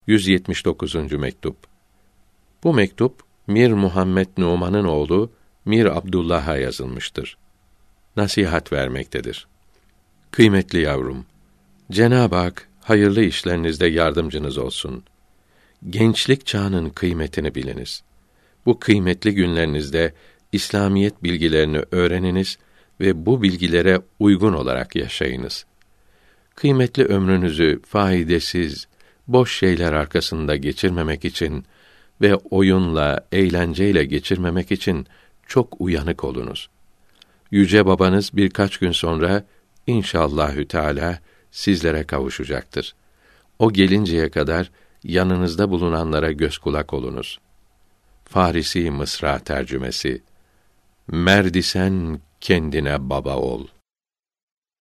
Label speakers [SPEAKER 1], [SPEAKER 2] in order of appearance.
[SPEAKER 1] 179. mektup. Bu mektup Mir Muhammed Numan'ın oğlu Mir Abdullah'a yazılmıştır. Nasihat vermektedir. Kıymetli yavrum, Cenab-ı Hak hayırlı işlerinizde yardımcınız olsun. Gençlik çağının kıymetini biliniz. Bu kıymetli günlerinizde İslamiyet bilgilerini öğreniniz ve bu bilgilere uygun olarak yaşayınız. Kıymetli ömrünüzü faydasız, boş şeyler arkasında geçirmemek için ve oyunla, eğlenceyle geçirmemek için çok uyanık olunuz. Yüce babanız birkaç gün sonra inşallahü teâlâ sizlere kavuşacaktır. O gelinceye kadar yanınızda bulunanlara göz kulak olunuz. Farisi Mısra tercümesi. Merdisen kendine baba ol.